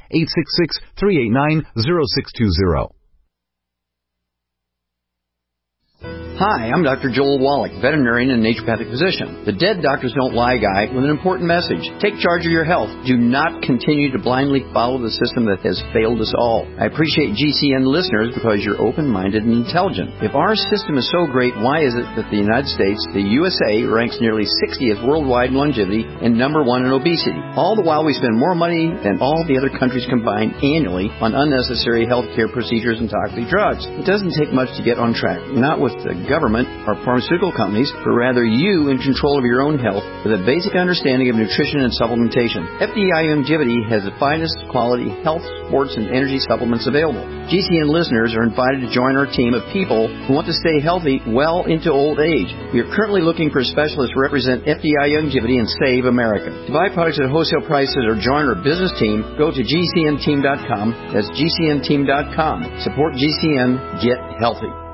866-389-0620. Hi, I'm Dr. Joel Wallach, veterinarian and naturopathic physician. The Dead Doctors Don't Lie guy with an important message. Take charge of your health. Do not continue to blindly follow the system that has failed us all. I appreciate GCN listeners because you're open-minded and intelligent. If our system is so great, why is it that the United States, the USA, ranks nearly 60th worldwide in longevity and number 1 in obesity? All the while we spend more money than all the other countries combined annually on unnecessary healthcare procedures and toxic drugs. It doesn't take much to get on track. Not with the government or pharmaceutical companies, but rather you in control of your own health with a basic understanding of nutrition and supplementation. FDI Longevity has the finest quality health, sports, and energy supplements available. GCN listeners are invited to join our team of people who want to stay healthy well into old age. We are currently looking for specialists to represent FDI Longevity and Save America. To buy products at wholesale prices or join our business team, go to GCNteam.com. That's GCNteam.com. Support GCN. Get healthy.